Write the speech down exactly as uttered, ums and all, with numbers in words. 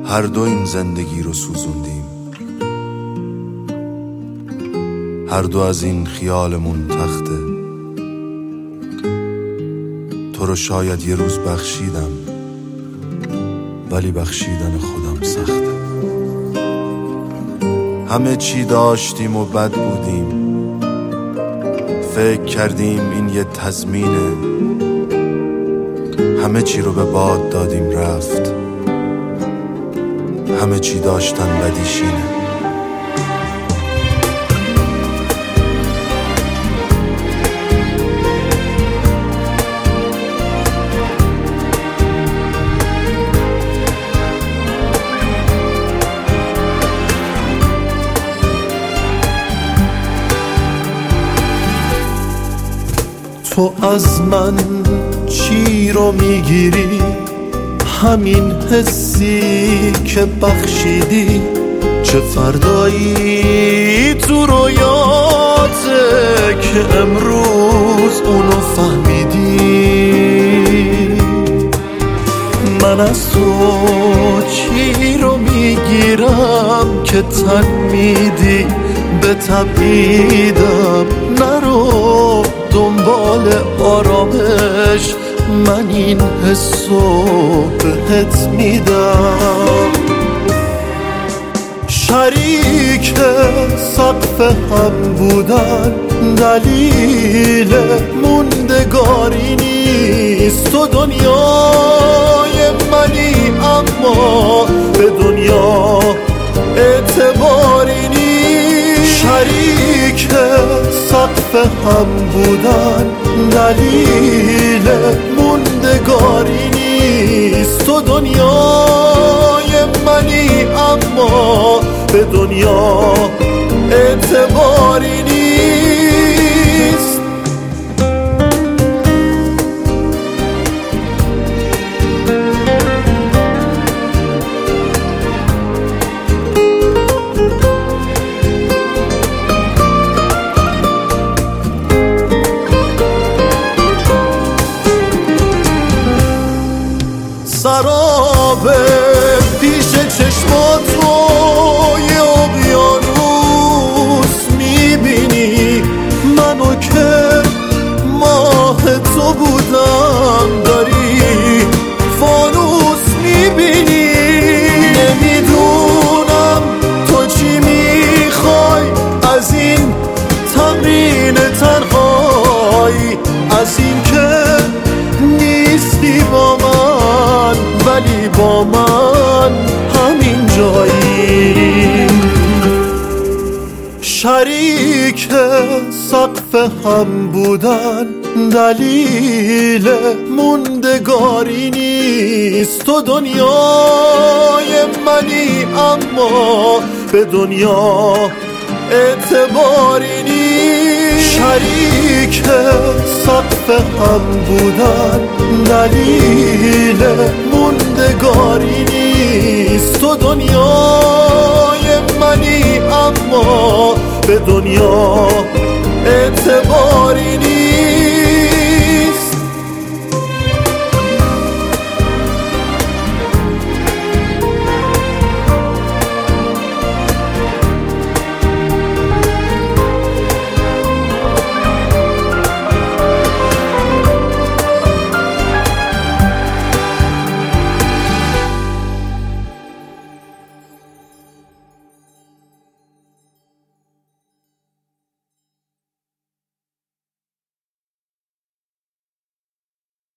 هر دو این زندگی رو سوزوندیم، هر دو از این خیالمون تخته. تو رو شاید یه روز بخشیدم، ولی بخشیدن خودم سخته. همه چی داشتیم و بد بودیم، فکر کردیم این یه تضمینه. همه چی رو به باد دادیم رفت، همه چی داشتن بدیشینه. تو از من چی رو میگیری؟ همین حسی که بخشیدی. چه فردایی تو رویاته که امروز اونو فهمیدی؟ من از تو چی رو میگیرم که تن میدی به تبعیدم؟ نرو دنبال آرامش، من این حسو بهت میدم. شریک سقف هم بودن دلیل موندگاری نیست. تو دنیای منی اما به دنیا اعتباری نیست. شریک سقف هم بودن دلیل موندگاری نیست. تو دنیای منی اما به دنیا اعتباری نیست. سرابه پیش چشماتو یه اقیانوس میبینی. منو که ماه تو بودم داری فانوس میبینی. نمیدونم تو چی میخوای از این تمرین تنهایی، از این که نیستی با من ولی با من همین جایی. شریک سقف هم بودن دلیل موندگاری نیست. تو دنیای منی اما به دنیا اعتباری نیست. شریک سقف هم بودن دلیل موندگاری نیست. تو دنیای منی اما به دنیا